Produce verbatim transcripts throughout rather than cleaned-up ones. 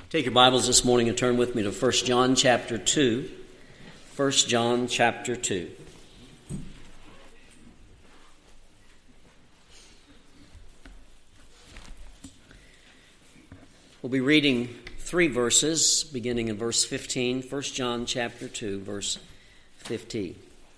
Take your Bibles this morning and turn with me to First John chapter two. First John chapter two. We'll be reading three verses, beginning in verse fifteen. First John chapter two, verse fifteen.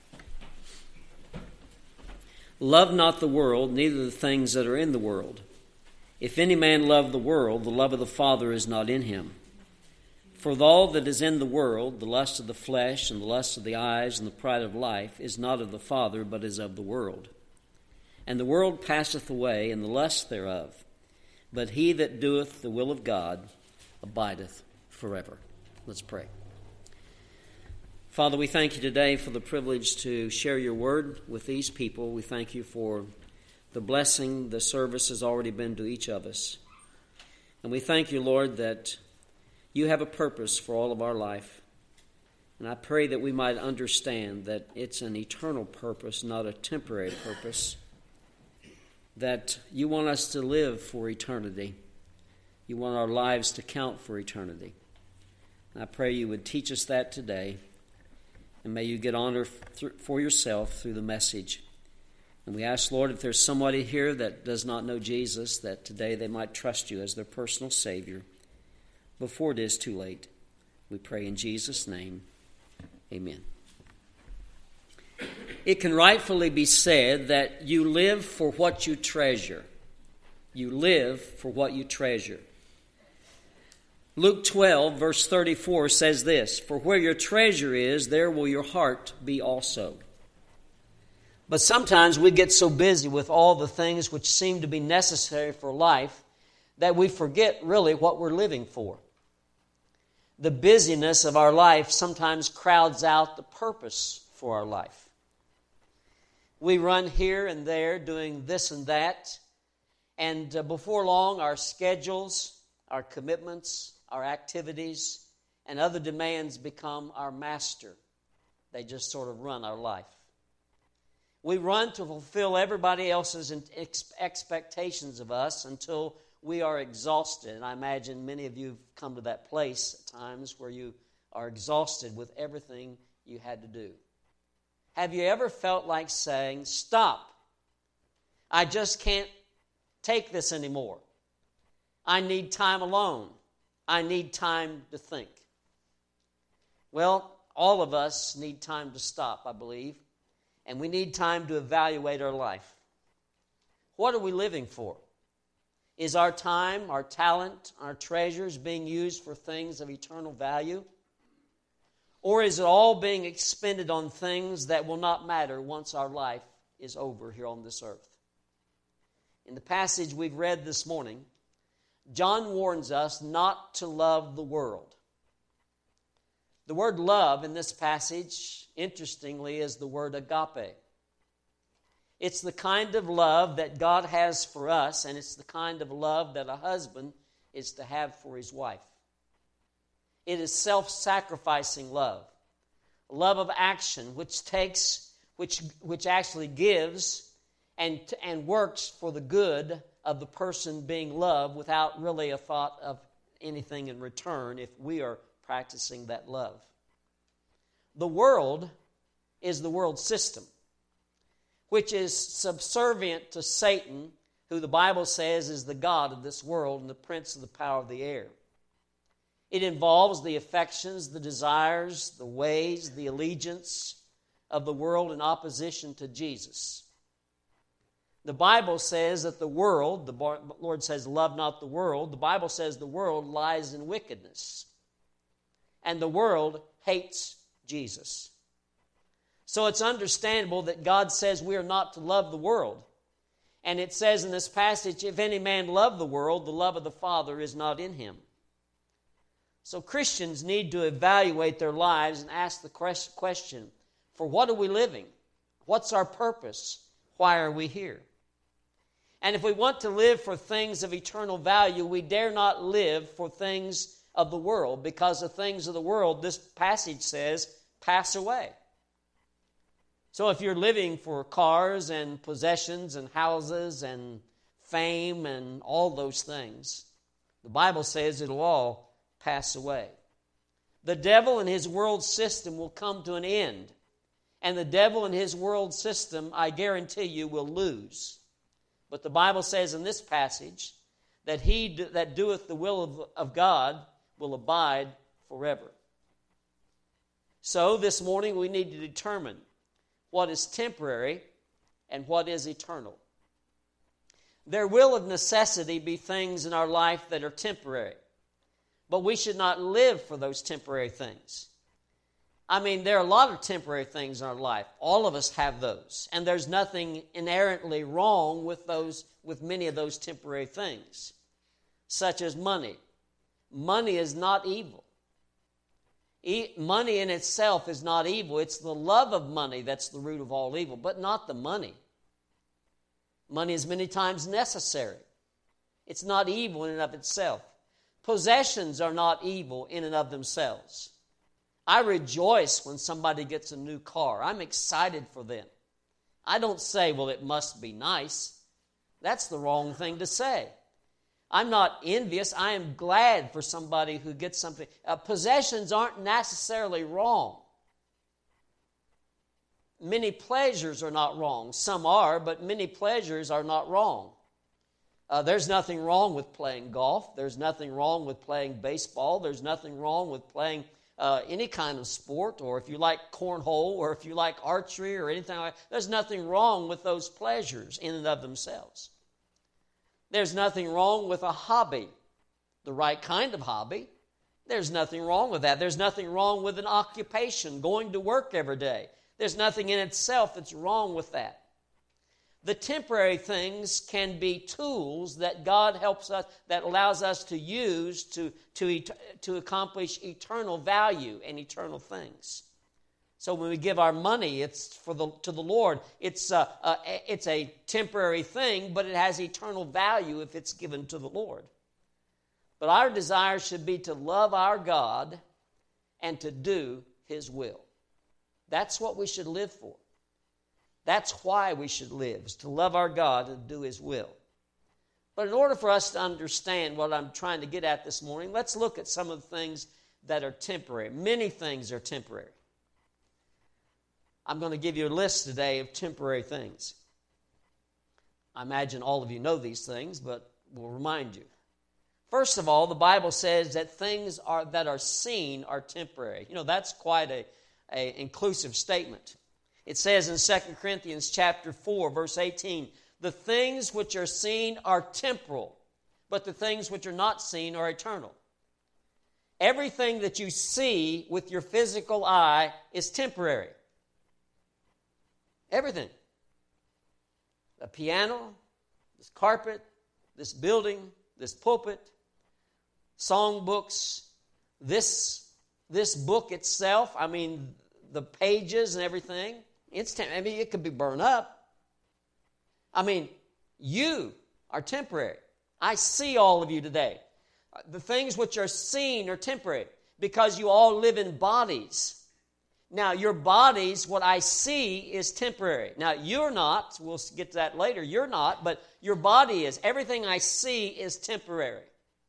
Love not the world, neither the things that are in the world. If any man love the world, the love of the Father is not in him. For all that is in the world, the lust of the flesh and the lust of the eyes and the pride of life, is not of the Father, but is of the world. And the world passeth away, and the lust thereof. But he that doeth the will of God abideth forever. Let's pray. Father, we thank you today for the privilege to share your word with these people. We thank you for the blessing the service has already been to each of us. And we thank you, Lord, that you have a purpose for all of our life. And I pray that we might understand that it's an eternal purpose, not a temporary purpose. That you want us to live for eternity. You want our lives to count for eternity. And I pray you would teach us that today. And may you get honor for yourself through the message. And we ask, Lord, if there's somebody here that does not know Jesus, that today they might trust you as their personal Savior before it is too late. We pray in Jesus' name. Amen. It can rightfully be said that you live for what you treasure. You live for what you treasure. Luke twelve, verse thirty-four says this, "For where your treasure is, there will your heart be also." But sometimes we get so busy with all the things which seem to be necessary for life that we forget really what we're living for. The busyness of our life sometimes crowds out the purpose for our life. We run here and there doing this and that, and uh, before long our schedules, our commitments, our activities, and other demands become our master. They just sort of run our life. We run to fulfill everybody else's expectations of us until we are exhausted. And I imagine many of you have come to that place at times where you are exhausted with everything you had to do. Have you ever felt like saying, "Stop. I just can't take this anymore. I need time alone. I need time to think"? Well, all of us need time to stop, I believe. And we need time to evaluate our life. What are we living for? Is our time, our talent, our treasures being used for things of eternal value? Or is it all being expended on things that will not matter once our life is over here on this earth? In the passage we've read this morning, John warns us not to love the world. The word love in this passage, interestingly, is the word agape. It's the kind of love that God has for us, and it's the kind of love that a husband is to have for his wife. It is self-sacrificing love, love of action, which takes, which which actually gives and and works for the good of the person being loved without really a thought of anything in return if we are practicing that love. The world is the world system, which is subservient to Satan, who the Bible says is the god of this world and the prince of the power of the air. It involves the affections, the desires, the ways, the allegiance of the world in opposition to Jesus. The Bible says that the world, the Lord says, "Love not the world." The Bible says the world lies in wickedness. And the world hates Jesus. So it's understandable that God says we are not to love the world. And it says in this passage, "If any man love the world, the love of the Father is not in him." So Christians need to evaluate their lives and ask the question, for what are we living? What's our purpose? Why are we here? And if we want to live for things of eternal value, we dare not live for things of the world, because the things of the world, this passage says, pass away. So if you're living for cars and possessions and houses and fame and all those things, the Bible says it'll all pass away. The devil and his world system will come to an end. And the devil and his world system, I guarantee you, will lose. But the Bible says in this passage that he do, that doeth the will of, of God will abide forever. So this morning we need to determine what is temporary and what is eternal. There will of necessity be things in our life that are temporary, but we should not live for those temporary things. I mean, there are a lot of temporary things in our life. All of us have those, and there's nothing inherently wrong with those, with many of those temporary things, such as money. Money is not evil. E- money in itself is not evil. It's the love of money that's the root of all evil, but not the money. Money is many times necessary. It's not evil in and of itself. Possessions are not evil in and of themselves. I rejoice when somebody gets a new car. I'm excited for them. I don't say, well, it must be nice. That's the wrong thing to say. I'm not envious. I am glad for somebody who gets something. Uh, possessions aren't necessarily wrong. Many pleasures are not wrong. Some are, but many pleasures are not wrong. Uh, there's nothing wrong with playing golf. There's nothing wrong with playing baseball. There's nothing wrong with playing uh, any kind of sport, or if you like cornhole, or if you like archery, or anything like that. There's nothing wrong with those pleasures in and of themselves. There's nothing wrong with a hobby, the right kind of hobby. There's nothing wrong with that. There's nothing wrong with an occupation, going to work every day. There's nothing in itself that's wrong with that. The temporary things can be tools that God helps us, that allows us to use to, to, to accomplish eternal value and eternal things. So when we give our money, it's for the to the Lord. It's a, a, it's a temporary thing, but it has eternal value if it's given to the Lord. But our desire should be to love our God and to do His will. That's what we should live for. That's why we should live, is to love our God and do His will. But in order for us to understand what I'm trying to get at this morning, let's look at some of the things that are temporary. Many things are temporary. I'm going to give you a list today of temporary things. I imagine all of you know these things, but we'll remind you. First of all, the Bible says that things are that are seen are temporary. You know, that's quite a, a inclusive statement. It says in Second Corinthians chapter four, verse eighteen, the things which are seen are temporal, but the things which are not seen are eternal. Everything that you see with your physical eye is temporary. Everything. The piano, this carpet, this building, this pulpit, songbooks, this, this book itself, I mean, the pages and everything, it's tem- I mean, it could be burned up. I mean, you are temporary. I see all of you today. The things which are seen are temporary because you all live in bodies. Now, your bodies, what I see is temporary. Now, you're not. We'll get to that later. You're not, but your body is. Everything I see is temporary.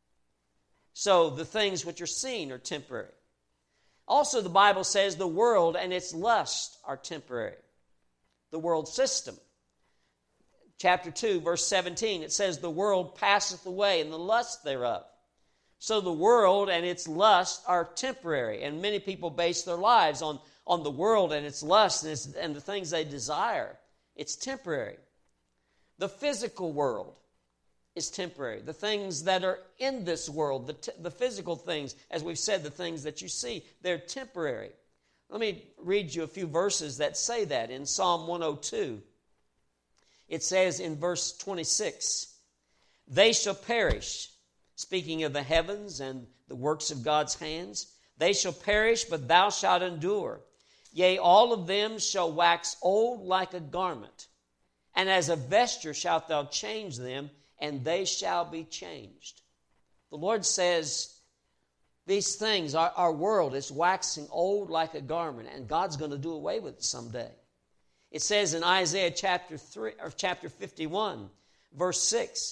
So, the things which are seen are temporary. Also, the Bible says the world and its lust are temporary. The world system. Chapter two, verse seventeen, it says, the world passeth away and the lust thereof. So the world and its lust are temporary, and many people base their lives on, on the world and its lust and, its, and the things they desire. It's temporary. The physical world is temporary. The things that are in this world, the, t- the physical things, as we've said, the things that you see, they're temporary. Let me read you a few verses that say that. In Psalm one oh two, it says in verse twenty-six, they shall perish, speaking of the heavens and the works of God's hands. They shall perish, but thou shalt endure. Yea, all of them shall wax old like a garment, and as a vesture shalt thou change them, and they shall be changed. The Lord says these things, our, our world is waxing old like a garment, and God's going to do away with it someday. It says in Isaiah chapter three or chapter fifty-one, verse six,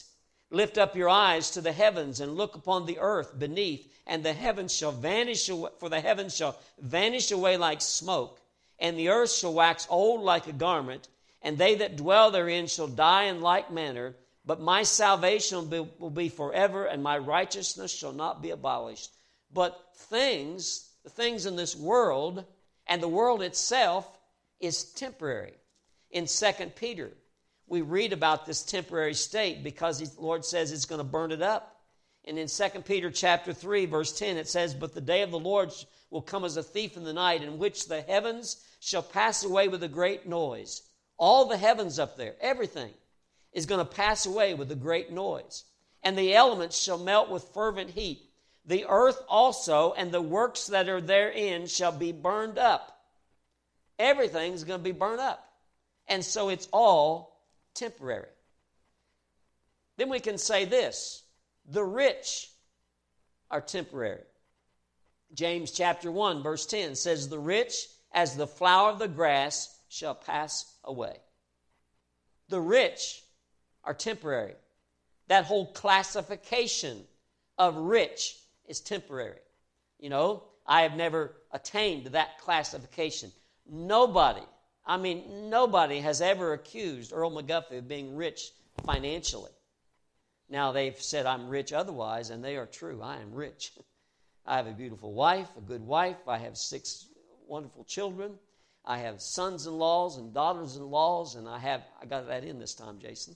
Lift up your eyes to the heavens and look upon the earth beneath, and the heavens shall vanish away, for the heavens shall vanish away like smoke, and the earth shall wax old like a garment, and they that dwell therein shall die in like manner. But my salvation will be, will be forever, and my righteousness shall not be abolished. But things, the things in this world, and the world itself, is temporary. In Second Peter, we read about this temporary state because the Lord says it's going to burn it up. And in Second Peter chapter three, verse ten, it says, But the day of the Lord will come as a thief in the night, in which the heavens shall pass away with a great noise. All the heavens up there, everything, is going to pass away with a great noise. And the elements shall melt with fervent heat. The earth also and the works that are therein shall be burned up. Everything is going to be burned up. And so it's all temporary. Then we can say this: the rich are temporary. James chapter one, verse ten says, The rich, as the flower of the grass, shall pass away. The rich are temporary. That whole classification of rich is temporary. You know, I have never attained that classification. Nobody, I mean, nobody has ever accused Earl McGuffey of being rich financially. Now, they've said I'm rich otherwise, and they are true. I am rich. I have a beautiful wife, a good wife. I have six wonderful children. I have sons-in-laws and daughters-in-laws, and I have, I got that in this time, Jason.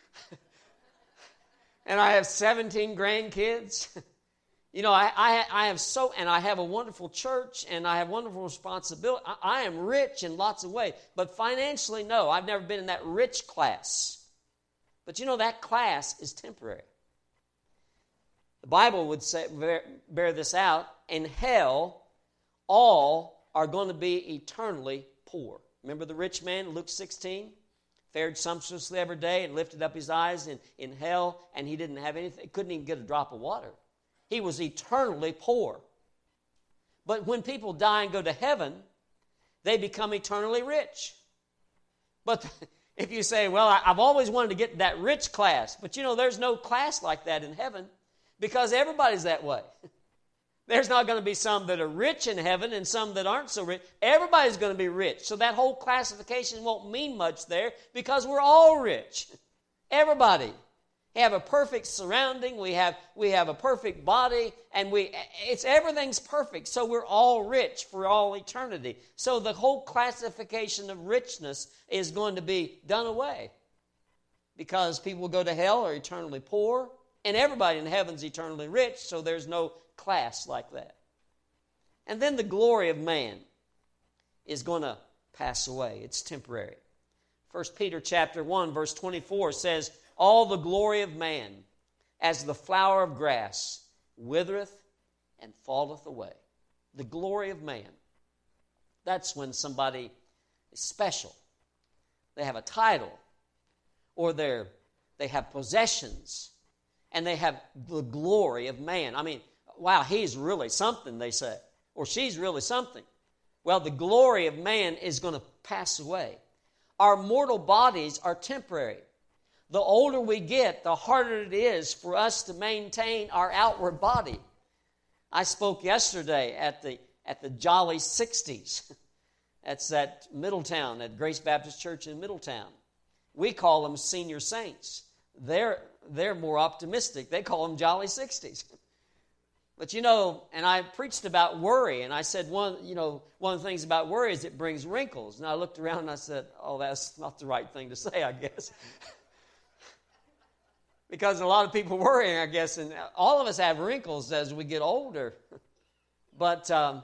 And I have seventeen grandkids. You know, I, I I have so, and I have a wonderful church, and I have wonderful responsibility. I, I am rich in lots of ways, but financially, no, I've never been in that rich class. But you know, that class is temporary. The Bible would say, bear, bear this out. In hell, all are going to be eternally poor. Remember the rich man, Luke sixteen? Fared sumptuously every day and lifted up his eyes in, in hell, and he didn't have anything. Couldn't even get a drop of water. He was eternally poor. But when people die and go to heaven, they become eternally rich. But if you say, well, I've always wanted to get to that rich class, but you know, there's no class like that in heaven because everybody's that way. There's not going to be some that are rich in heaven and some that aren't so rich. Everybody's going to be rich. So that whole classification won't mean much there because we're all rich. Everybody. We have a perfect surrounding. We have, we have a perfect body. And we it's everything's perfect. So we're all rich for all eternity. So the whole classification of richness is going to be done away. Because people who go to hell are eternally poor. And everybody in heaven's eternally rich. So there's no class like that. And then the glory of man is going to pass away. It's temporary. First Peter chapter one, verse twenty-four says, All the glory of man, as the flower of grass, withereth and falleth away. The glory of man. That's when somebody is special. They have a title, or they're, they have possessions, and they have the glory of man. I mean, wow, he's really something, they say. Or she's really something. Well, the glory of man is going to pass away. Our mortal bodies are temporary. The older we get, the harder it is for us to maintain our outward body. I spoke yesterday at the at the Jolly sixties. That's at Middletown, at Grace Baptist Church in Middletown. We call them senior saints. They're, they're more optimistic. They call them Jolly sixties. But you know, and I preached about worry, and I said one, you know, one of the things about worry is it brings wrinkles. And I looked around and I said, oh, that's not the right thing to say, I guess. Because a lot of people worrying, I guess, and all of us have wrinkles as we get older. But um,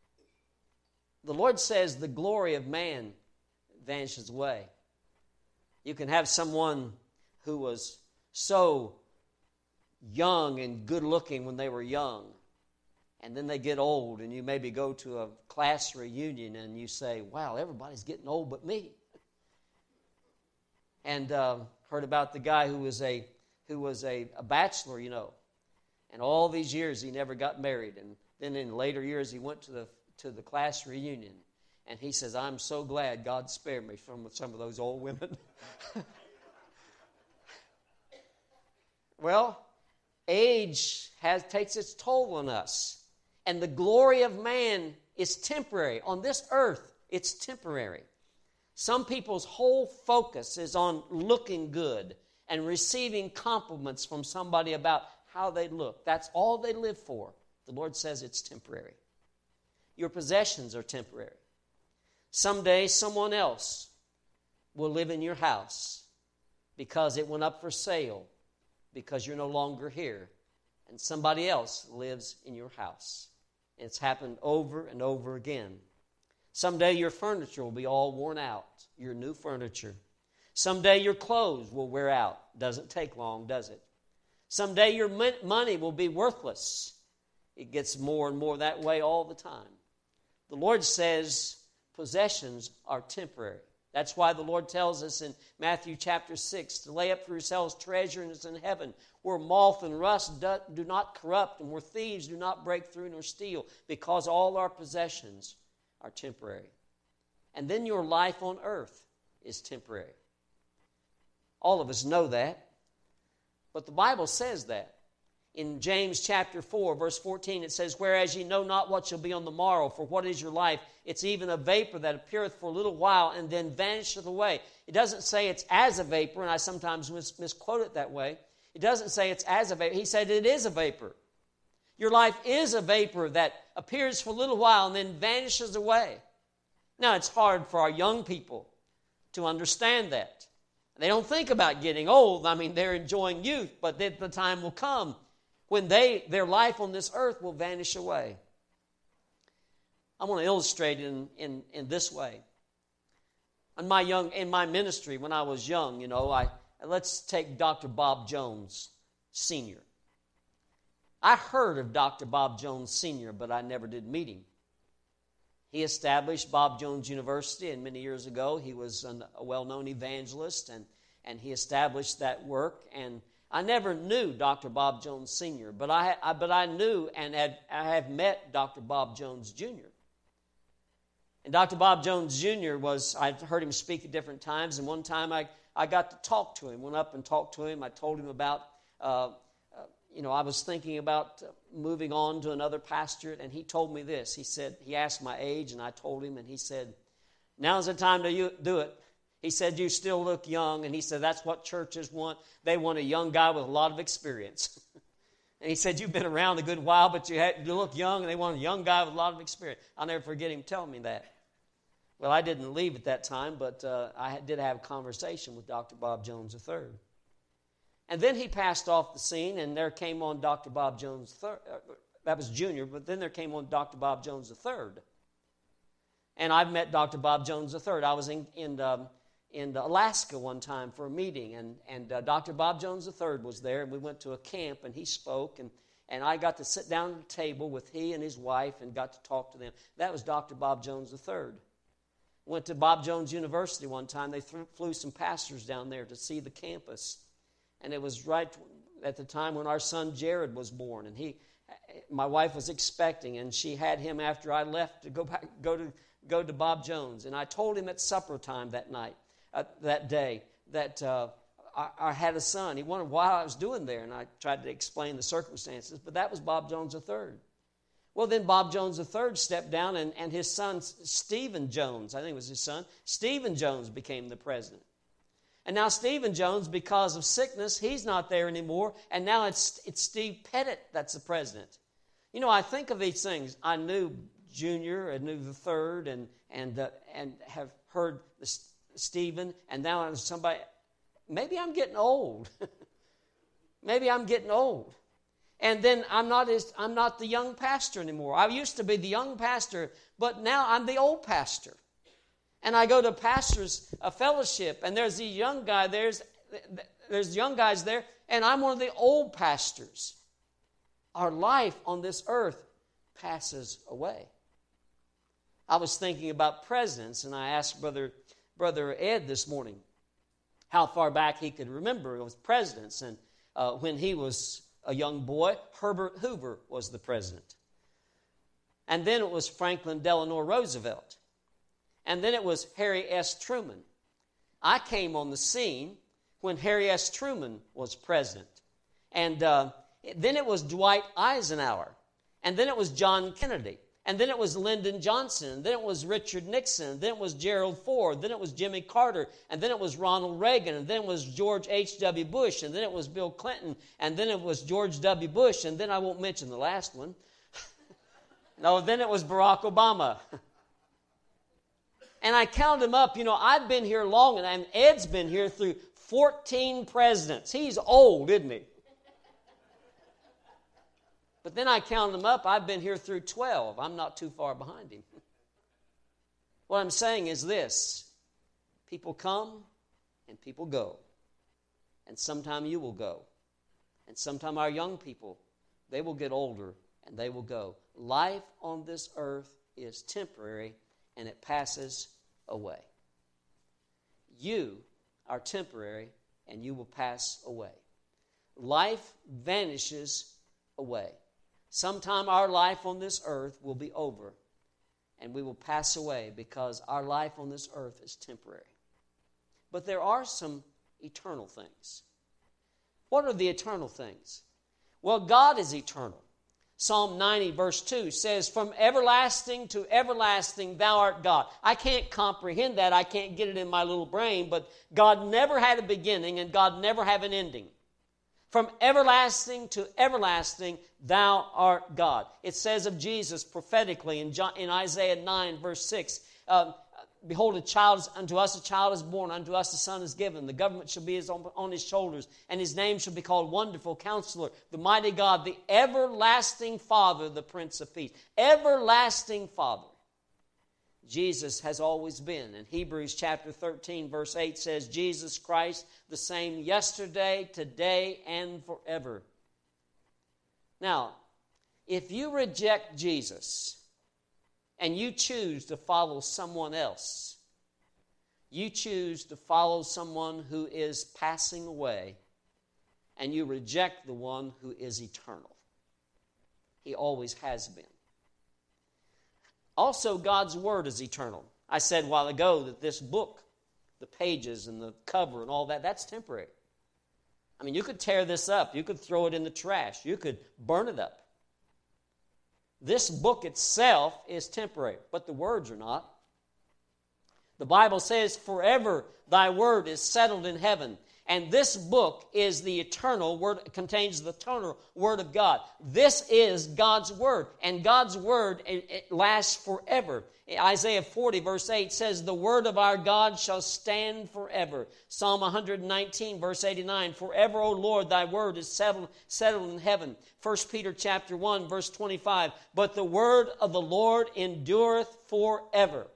the Lord says the glory of man vanishes away. You can have someone who was so young and good looking when they were young, and then they get old, and you maybe go to a class reunion and you say, wow, everybody's getting old but me. And uh, heard about the guy who was a who was a, a bachelor, you know, and all these years he never got married, and then in later years he went to the to the class reunion, and he says, I'm so glad God spared me from some of those old women. Well, age has takes its toll on us. And the glory of man is temporary. On this earth, it's temporary. Some people's whole focus is on looking good and receiving compliments from somebody about how they look. That's all they live for. The Lord says it's temporary. Your possessions are temporary. Someday someone else will live in your house because it went up for sale, because you're no longer here, and somebody else lives in your house. It's happened over and over again. Someday your furniture will be all worn out, your new furniture. Someday your clothes will wear out. Doesn't take long, does it? Someday your money will be worthless. It gets more and more that way all the time. The Lord says possessions are temporary. That's why the Lord tells us in Matthew chapter six to lay up for yourselves treasures in heaven, where moth and rust do, do not corrupt, and where thieves do not break through nor steal, because all our possessions are temporary. And then your life on earth is temporary. All of us know that, but the Bible says that. In James chapter four, verse fourteen, it says, "Whereas ye know not what shall be on the morrow, for what is your life? It's even a vapor that appeareth for a little while, and then vanisheth away." It doesn't say it's as a vapor, and I sometimes mis- misquote it that way. It doesn't say it's as a vapor. He said it is a vapor. Your life is a vapor that appears for a little while and then vanishes away. Now, it's hard for our young people to understand that. They don't think about getting old. I mean, they're enjoying youth, but then the time will come when they their life on this earth will vanish away. I want to illustrate it in, in, in this way. In my young in my ministry, when I was young, you know, I let's take Doctor Bob Jones Senior I heard of Doctor Bob Jones Senior, but I never did meet him. He established Bob Jones University, and many years ago he was an, a well-known evangelist, and, and he established that work. And I never knew Doctor Bob Jones Senior, but I, I but I knew and had I have met Doctor Bob Jones Junior And Doctor Bob Jones Junior was, I've heard him speak at different times, and one time I, I got to talk to him, went up and talked to him. I told him about, uh, uh, you know, I was thinking about uh, moving on to another pastorate, and he told me this. He said, he asked my age, and I told him, and he said, "Now's the time to you, do it." He said, "You still look young," and he said, "That's what churches want. They want a young guy with a lot of experience." And he said, "You've been around a good while, but you, had, you look young, and they want a young guy with a lot of experience." I'll never forget him telling me that. Well, I didn't leave at that time, but uh, I did have a conversation with Doctor Bob Jones the third. And then he passed off the scene, and there came on Doctor Bob Jones the third. Uh, that was Junior, but then there came on Doctor Bob Jones the third. And I've met Doctor Bob Jones the third. I was in in, um, in Alaska one time for a meeting, and, and uh, Doctor Bob Jones the third was there, and we went to a camp, and he spoke, and, and I got to sit down at the table with he and his wife and got to talk to them. That was Doctor Bob Jones the third. Went to Bob Jones University one time. They th- flew some pastors down there to see the campus. And it was right at the time when our son Jared was born. And he, my wife was expecting, and she had him after I left to go back, go to go to Bob Jones. And I told him at supper time that night, uh, that day, that uh, I, I had a son. He wondered why I was doing there, and I tried to explain the circumstances. But that was Bob Jones the third. Well, then Bob Jones the third stepped down, and, and his son, Stephen Jones, I think it was his son, Stephen Jones became the president. And now Stephen Jones, because of sickness, he's not there anymore, and now it's it's Steve Pettit that's the president. You know, I think of these things. I knew Junior, I knew the third, and and uh, and have heard the Stephen, and now I'm somebody. Maybe I'm getting old. Maybe I'm getting old. And then I'm not as, I'm not the young pastor anymore. I used to be the young pastor, but now I'm the old pastor. And I go to pastors' a fellowship, and there's the young guy, there's there's young guys there, and I'm one of the old pastors. Our life on this earth passes away. I was thinking about presidents, and I asked Brother Brother Ed this morning how far back he could remember with presidents. And uh, when he was a young boy, Herbert Hoover was the president. And then it was Franklin Delano Roosevelt. And then it was Harry S. Truman. I came on the scene when Harry S. Truman was president. and uh, then it was Dwight Eisenhower, and then it was John Kennedy, and then it was Lyndon Johnson, and then it was Richard Nixon, and then it was Gerald Ford, then it was Jimmy Carter, and then it was Ronald Reagan, and then it was George H W. Bush, and then it was Bill Clinton, and then it was George W. Bush, and then I won't mention the last one. No, then it was Barack Obama. And I counted them up. You know, I've been here long, and Ed's been here through fourteen presidents. He's old, isn't he? But then I counted them up. I've been here through twelve. I'm not too far behind him. What I'm saying is this. People come and people go. And sometime you will go. And sometime our young people, they will get older and they will go. Life on this earth is temporary and it passes away. You are temporary and you will pass away. Life vanishes away. Sometime our life on this earth will be over and we will pass away because our life on this earth is temporary. But there are some eternal things. What are the eternal things? Well, God is eternal. Psalm ninety verse two says, "From everlasting to everlasting thou art God." I can't comprehend that. I can't get it in my little brain, but God never had a beginning and God never had an ending. From everlasting to everlasting, thou art God. It says of Jesus prophetically in, John, in Isaiah nine, verse six, uh, "Behold, a child is, unto us a child is born, unto us a son is given. The government shall be his on, on his shoulders, and his name shall be called Wonderful Counselor, the Mighty God, the Everlasting Father, the Prince of Peace." Everlasting Father. Jesus has always been. And Hebrews chapter thirteen, verse eight says, "Jesus Christ, the same yesterday, today, and forever." Now, if you reject Jesus and you choose to follow someone else, you choose to follow someone who is passing away, and you reject the one who is eternal. He always has been. Also, God's Word is eternal. I said a while ago that this book, the pages and the cover and all that, that's temporary. I mean, you could tear this up. You could throw it in the trash. You could burn it up. This book itself is temporary, but the words are not. The Bible says, "Forever thy word is settled in heaven." And this book is the eternal word, contains the eternal word of God. This is God's word, and God's word it, it lasts forever. Isaiah forty, verse eight says, "The word of our God shall stand forever." Psalm one nineteen, verse eighty-nine, "Forever, O Lord, thy word is settled, settled in heaven." First Peter chapter one, verse twenty-five, "But the word of the Lord endureth forever."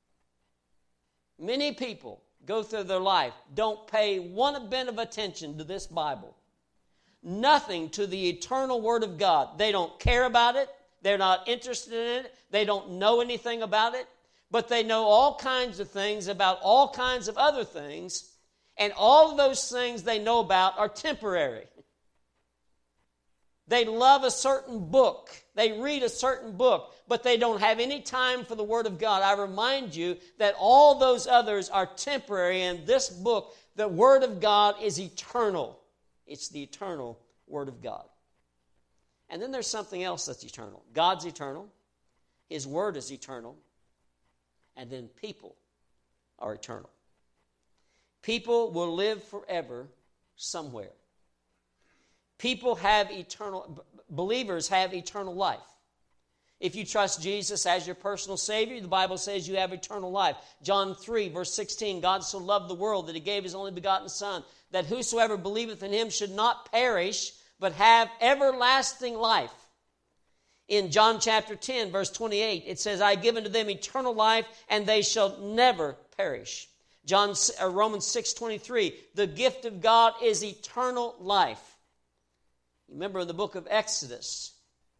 Many people go through their life, don't pay one bit of attention to this Bible. Nothing to the eternal Word of God. They don't care about it. They're not interested in it. They don't know anything about it. But they know all kinds of things about all kinds of other things. And all of those things they know about are temporary. They love a certain book. They read a certain book, but they don't have any time for the Word of God. I remind you that all those others are temporary, and this book, the Word of God, is eternal. It's the eternal Word of God. And then there's something else that's eternal. God's eternal. His Word is eternal. And then people are eternal. People will live forever somewhere. People have eternal, believers have eternal life. If you trust Jesus as your personal Savior, the Bible says you have eternal life. John three, verse sixteen, "God so loved the world that He gave His only begotten Son, that whosoever believeth in Him should not perish, but have everlasting life." In John chapter ten, verse twenty-eight, it says, "I give unto them eternal life, and they shall never perish." John, uh, Romans six twenty-three, "The gift of God is eternal life." Remember in the book of Exodus,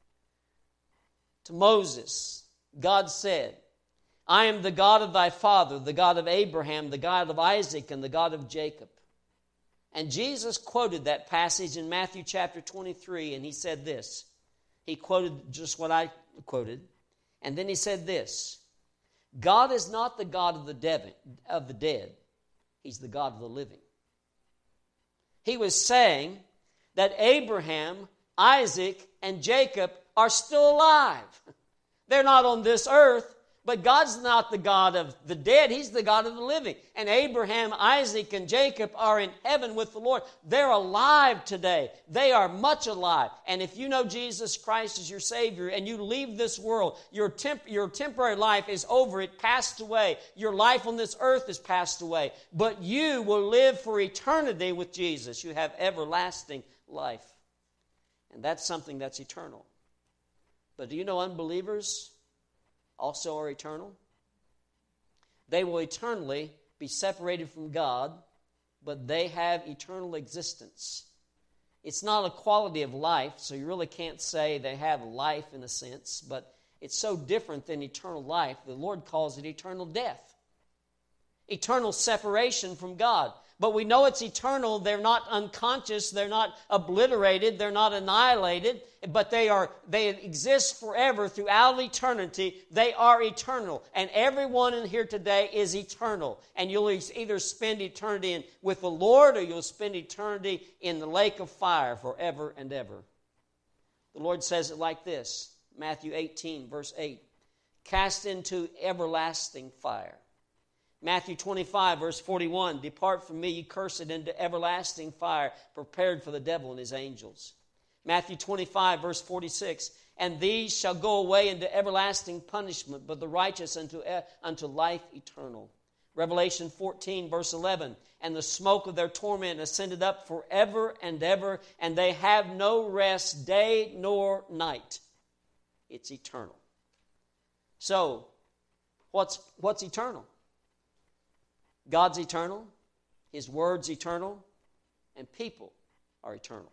to Moses, God said, "I am the God of thy father, the God of Abraham, the God of Isaac, and the God of Jacob." And Jesus quoted that passage in Matthew chapter twenty-three, and he said this. He quoted just what I quoted. And then he said this, "God is not the God of the dead, of the dead. He's the God of the living." He was saying that Abraham, Isaac, and Jacob are still alive. They're not on this earth, but God's not the God of the dead. He's the God of the living. And Abraham, Isaac, and Jacob are in heaven with the Lord. They're alive today. They are much alive. And if you know Jesus Christ as your Savior and you leave this world, your, temp- your temporary life is over. It passed away. Your life on this earth is passed away. But you will live for eternity with Jesus. You have everlasting life. And that's something that's eternal. But do you know unbelievers also are eternal? They will eternally be separated from God, but they have eternal existence. It's not a quality of life, so you really can't say they have life in a sense, but it's so different than eternal life. The Lord calls it eternal death. Eternal separation from God. But we know it's eternal. They're not unconscious. They're not obliterated. They're not annihilated. But they are. They exist forever throughout eternity. They are eternal. And everyone in here today is eternal. And you'll either spend eternity in, with the Lord, or you'll spend eternity in the lake of fire forever and ever. The Lord says it like this. Matthew eighteen, verse eight. Cast into everlasting fire. Matthew twenty-five, verse forty-one, depart from me, ye cursed, into everlasting fire, prepared for the devil and his angels. Matthew twenty-five, verse forty-six, and these shall go away into everlasting punishment, but the righteous unto, unto life eternal. Revelation fourteen, verse eleven, and the smoke of their torment ascended up forever and ever, and they have no rest day nor night. It's eternal. So, what's, what's eternal? God's eternal, His Word's eternal, and people are eternal.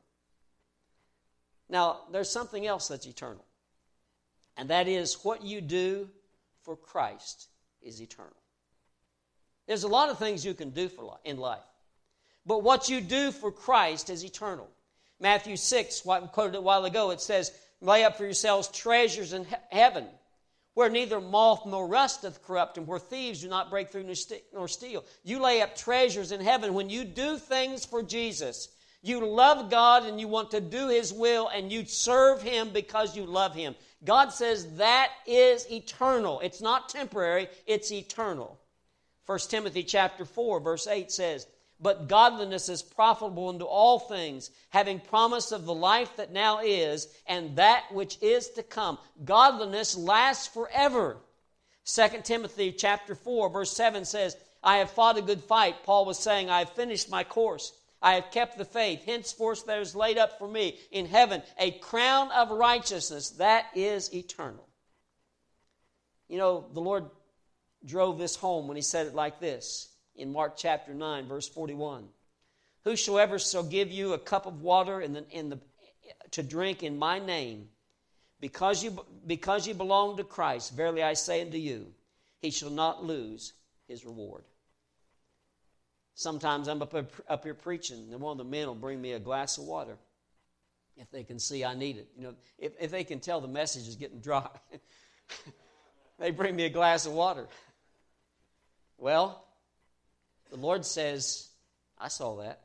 Now, there's something else that's eternal, and that is what you do for Christ is eternal. There's a lot of things you can do for life, in life, but what you do for Christ is eternal. Matthew six, I quoted it a while ago, it says, lay up for yourselves treasures in he- heaven, where neither moth nor rust doth corrupt, and where thieves do not break through nor steal. You lay up treasures in heaven. When you do things for Jesus, you love God and you want to do His will, and you serve Him because you love Him. God says that is eternal. It's not temporary, it's eternal. First Timothy chapter four, verse eight says, but godliness is profitable unto all things, having promise of the life that now is, and that which is to come. Godliness lasts forever. Second Timothy chapter four, verse seven says, I have fought a good fight. Paul was saying, I have finished my course. I have kept the faith. Henceforth there is laid up for me in heaven a crown of righteousness that is eternal. You know, the Lord drove this home when He said it like this. In Mark chapter nine, verse forty-one. Whosoever shall give you a cup of water in the, in the, to drink in my name, because you, because you belong to Christ, verily I say unto you, he shall not lose his reward. Sometimes I'm up, up here preaching, and one of the men will bring me a glass of water if they can see I need it. You know, if, if they can tell the message is getting dry, they bring me a glass of water. Well, the Lord says, I saw that.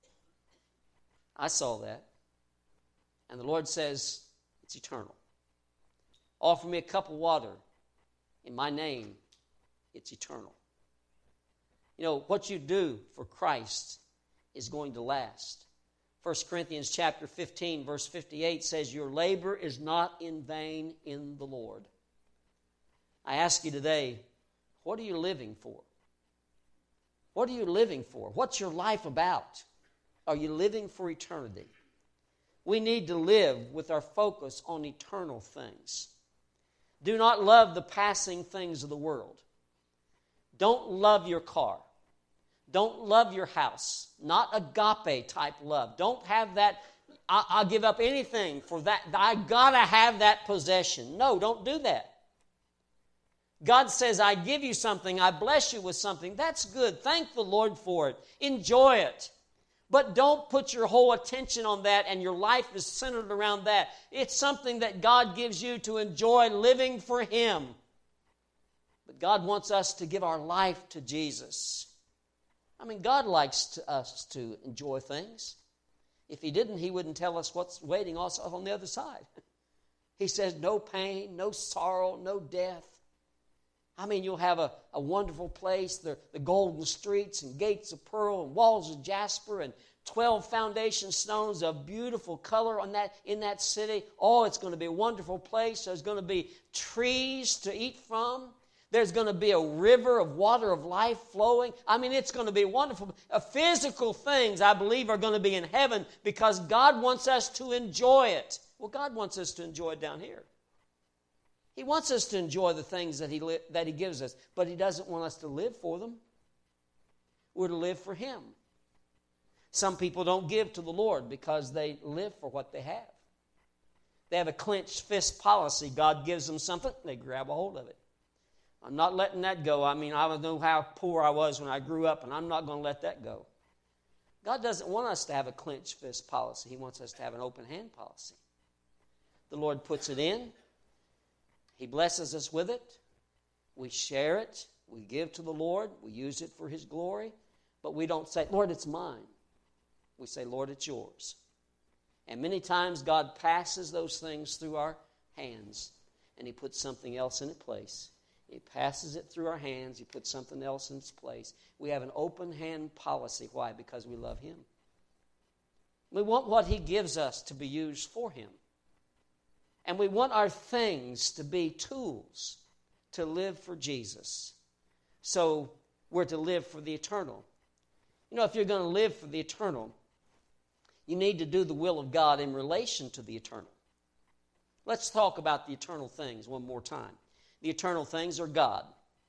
I saw that. And the Lord says, it's eternal. Offer me a cup of water in my name, it's eternal. You know, what you do for Christ is going to last. First Corinthians chapter fifteen, verse fifty-eight says, your labor is not in vain in the Lord. I ask you today, what are you living for? What are you living for? What's your life about? Are you living for eternity? We need to live with our focus on eternal things. Do not love the passing things of the world. Don't love your car. Don't love your house. Not agape type love. Don't have that, I'll give up anything for that. I gotta have that possession. No, don't do that. God says, I give you something, I bless you with something. That's good. Thank the Lord for it. Enjoy it. But don't put your whole attention on that and your life is centered around that. It's something that God gives you to enjoy living for Him. But God wants us to give our life to Jesus. I mean, God likes to us to enjoy things. If he didn't, he wouldn't tell us what's waiting us on the other side. He says no pain, no sorrow, no death. I mean, you'll have a, a wonderful place, the, the golden streets and gates of pearl and walls of jasper and twelve foundation stones of beautiful color on that in that city. Oh, it's going to be a wonderful place. There's going to be trees to eat from. There's going to be a river of water of life flowing. I mean, it's going to be wonderful. Uh, physical things, I believe, are going to be in heaven because God wants us to enjoy it. Well, God wants us to enjoy it down here. He wants us to enjoy the things that he, li- that he gives us, but He doesn't want us to live for them. We're to live for Him. Some people don't give to the Lord because they live for what they have. They have a clenched fist policy. God gives them something, they grab a hold of it. I'm not letting that go. I mean, I don't know how poor I was when I grew up, and I'm not going to let that go. God doesn't want us to have a clenched fist policy. He wants us to have an open hand policy. The Lord puts it in. He blesses us with it. We share it. We give to the Lord. We use it for His glory. But we don't say, Lord, it's mine. We say, Lord, it's yours. And many times God passes those things through our hands, and He puts something else in its place. He passes it through our hands. He puts something else in its place. We have an open hand policy. Why? Because we love Him. We want what He gives us to be used for Him. And we want our things to be tools to live for Jesus. So we're to live for the eternal. You know, if you're going to live for the eternal, you need to do the will of God in relation to the eternal. Let's talk about the eternal things one more time. The eternal things are God.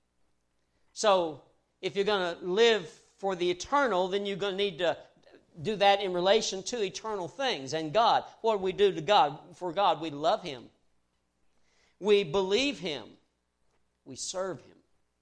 So if you're going to live for the eternal, then you're going to need to do that in relation to eternal things and God. What do we do to God? For God, we love Him. We believe Him. We serve Him.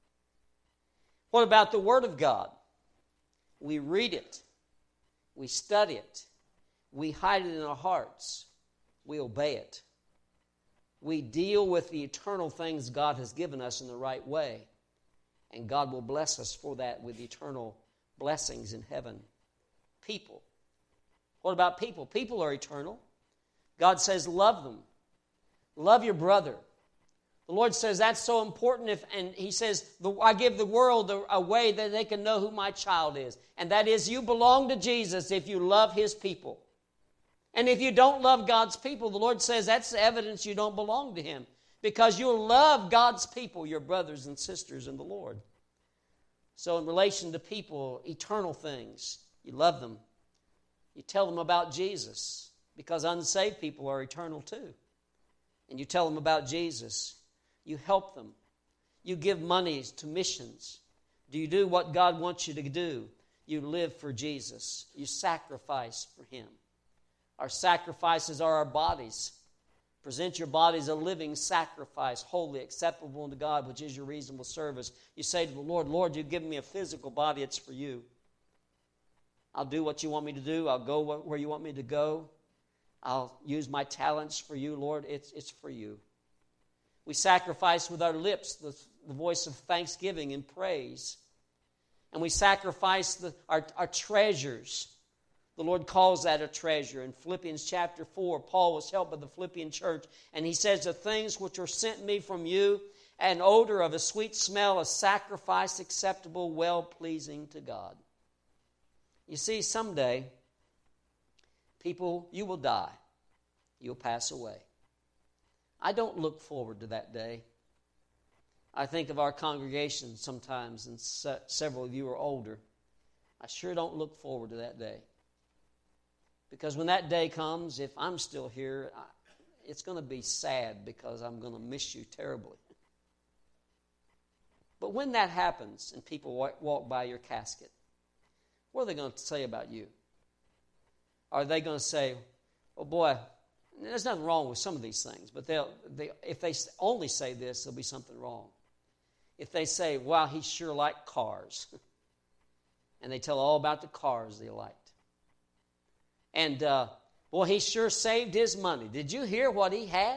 What about the Word of God? We read it. We study it. We hide it in our hearts. We obey it. We deal with the eternal things God has given us in the right way. And God will bless us for that with eternal blessings in heaven. People. What about people? People are eternal. God says, love them. Love your brother. The Lord says that's so important. If, and He says, I give the world a, a way that they can know who my child is. And that is, you belong to Jesus if you love His people. And if you don't love God's people, the Lord says that's evidence you don't belong to Him. Because you'll love God's people, your brothers and sisters in the Lord. So in relation to people, eternal things, you love them. You tell them about Jesus, because unsaved people are eternal too. And you tell them about Jesus. You help them. You give money to missions. Do you do what God wants you to do? You live for Jesus. You sacrifice for Him. Our sacrifices are our bodies. Present your bodies a living sacrifice, holy, acceptable unto God, which is your reasonable service. You say to the Lord, Lord, you've given me a physical body, it's for you. I'll do what you want me to do. I'll go where you want me to go. I'll use my talents for you, Lord. It's, it's for you. We sacrifice with our lips the, the voice of thanksgiving and praise. And we sacrifice the, our, our treasures. The Lord calls that a treasure. In Philippians chapter four, Paul was helped by the Philippian church, and he says, the things which are sent me from you, an odor of a sweet smell, a sacrifice acceptable, well-pleasing to God. You see, someday, people, you will die. You'll pass away. I don't look forward to that day. I think of our congregation sometimes, and se- several of you are older. I sure don't look forward to that day. Because when that day comes, if I'm still here, I, it's going to be sad because I'm going to miss you terribly. But when that happens and people walk, walk by your casket, what are they going to say about you? Are they going to say, oh boy, there's nothing wrong with some of these things, but they'll, they, if they only say this, there'll be something wrong. If they say, wow, he sure liked cars, and they tell all about the cars they liked. And, uh, well, he sure saved his money. Did you hear what he had?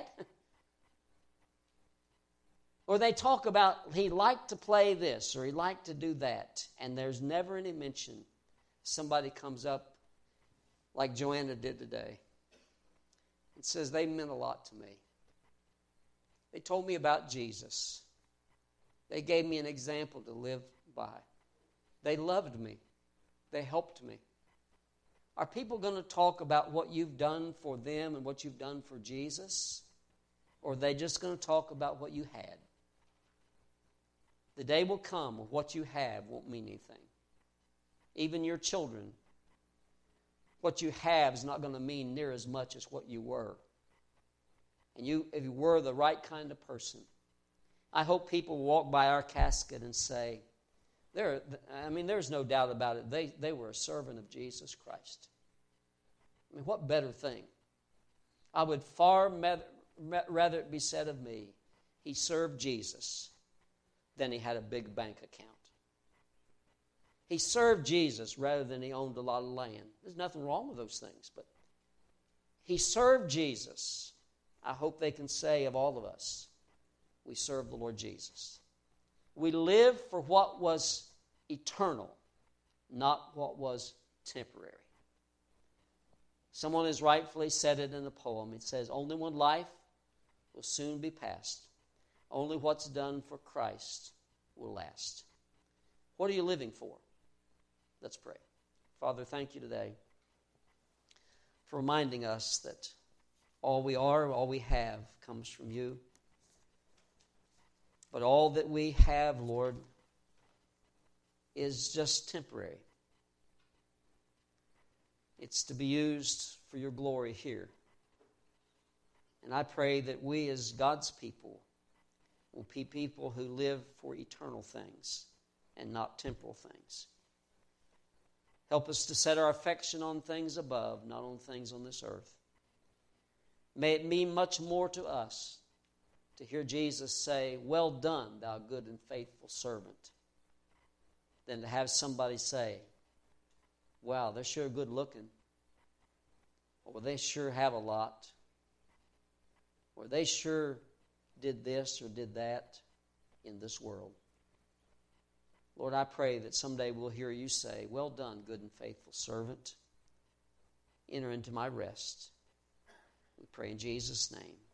Or they talk about he liked to play this or he liked to do that, and there's never any mention. Somebody comes up, like Joanna did today. It says they meant a lot to me. They told me about Jesus. They gave me an example to live by. They loved me. They helped me. Are people going to talk about what you've done for them and what you've done for Jesus? Or are they just going to talk about what you had? The day will come when what you have won't mean anything. Even your children, what you have is not going to mean near as much as what you were. And you, if you were the right kind of person, I hope people walk by our casket and say, there, I mean, there's no doubt about it. They, they were a servant of Jesus Christ. I mean, what better thing? I would far rather it be said of me, he served Jesus, than he had a big bank account. He served Jesus rather than he owned a lot of land. There's nothing wrong with those things, but he served Jesus. I hope they can say of all of us, we serve the Lord Jesus. We live for what was eternal, not what was temporary. Someone has rightfully said it in a poem. It says, only one life will soon be past. Only what's done for Christ will last. What are you living for? Let's pray. Father, thank you today for reminding us that all we are, all we have comes from you. But all that we have, Lord, is just temporary. It's to be used for your glory here. And I pray that we as God's people will be people who live for eternal things and not temporal things. Help us to set our affection on things above, not on things on this earth. May it mean much more to us to hear Jesus say, well done, thou good and faithful servant, than to have somebody say, wow, they're sure good looking. Or they sure have a lot. Or they sure did this or did that in this world. Lord, I pray that someday we'll hear you say, well done, good and faithful servant. Enter into my rest. We pray in Jesus' name.